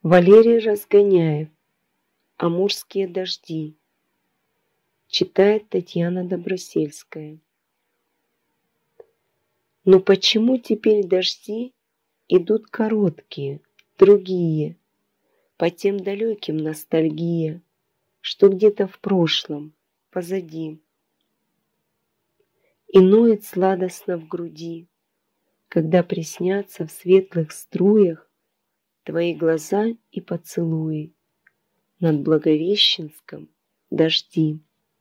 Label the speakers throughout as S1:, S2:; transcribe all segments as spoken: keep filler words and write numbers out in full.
S1: Валерий Разгоняев. Амурские дожди. Читает Татьяна Добросельская. Но почему теперь дожди идут короткие, другие, по тем далеким ностальгия, что где-то в прошлом, позади, и ноет сладостно в груди, когда приснятся в светлых струях твои глаза и поцелуи над Благовещенском дожди.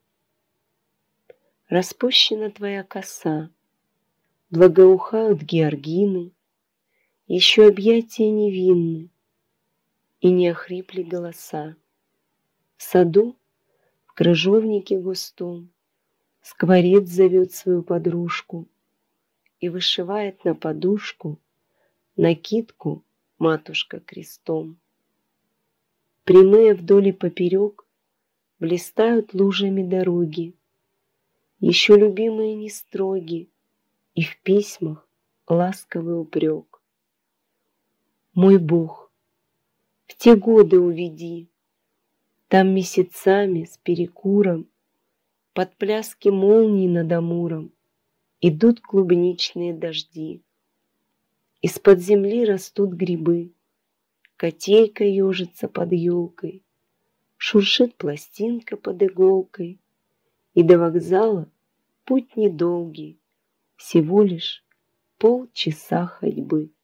S1: Распущена твоя коса, благоухают георгины, еще объятия невинны, и не охрипли голоса. В саду, в крыжовнике густом, скворец зовет свою подружку и вышивает на подушку накидку матушка крестом. Прямые вдоль и поперек блистают лужами дороги, еще любимые не строги, и в письмах ласковый упрек. Мой Бог, в те годы уведи, там месяцами с перекуром под пляски молний над Амуром идут клубничные дожди. Из-под земли растут грибы, котейка ежится под елкой, шуршит пластинка под иголкой, и до вокзала путь недолгий, всего лишь полчаса ходьбы.